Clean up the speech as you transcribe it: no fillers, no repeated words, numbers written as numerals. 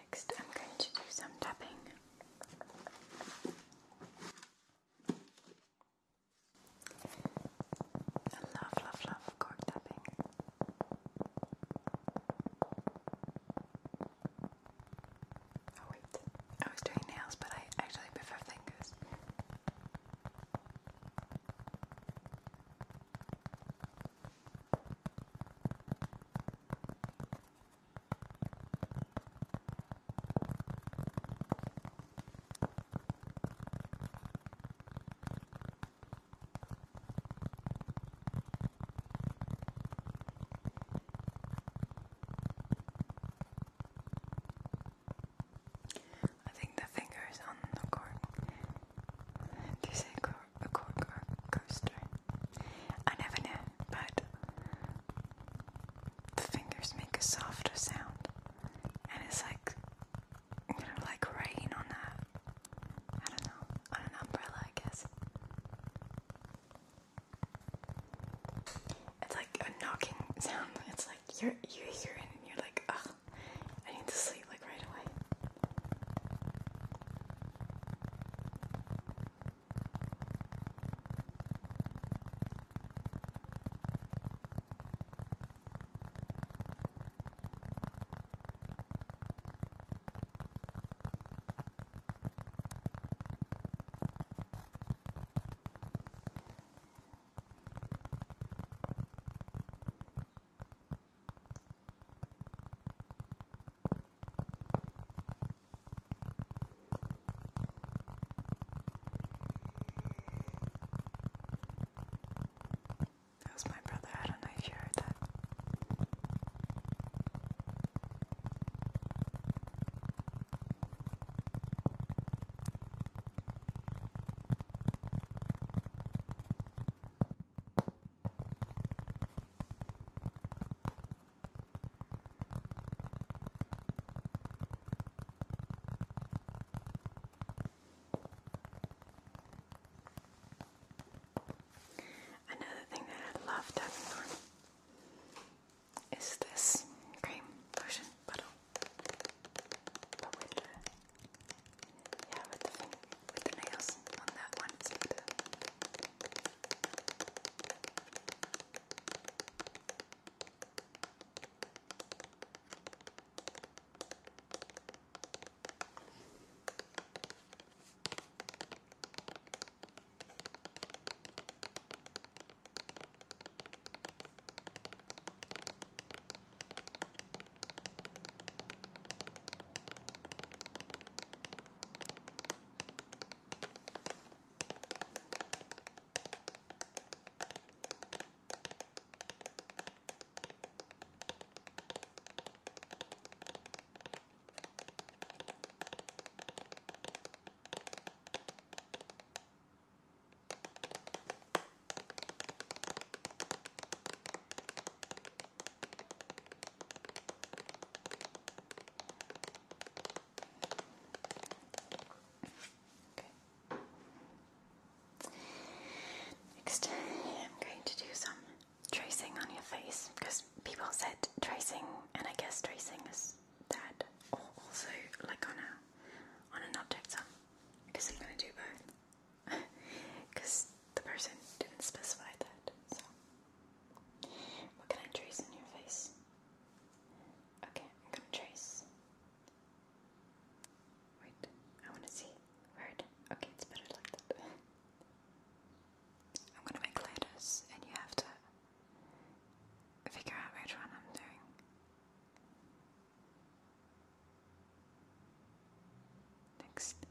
Next, I'm going to do some tapping. I love cork tapping. Oh wait, I was doing nails, but I actually prefer fingers. I think the fingers on the cork. Do you say a cork or coaster? I never know, but the fingers make a softer sound, and it's like like rain on I don't know, on an umbrella, I guess. It's like a knocking sound. It's like you hear it and you're like, ugh, I need to sleep like right away. That was my brother. I don't know if you heard that. Another thing that I love tapping on is this cream lotion bottle. But with the nails on that one, it's like that. Next, I'm going to do some tracing on your face because people said tracing, and I guess tracing is that, or also like on an object. So I guess I'm going to do both because the person didn't specify that. So what can I trace on your face? Okay, I'm going to trace. Wait, I want to see where it. Okay, it's better like that. I'm gonna make letters and you have to figure out which one I'm doing. Next.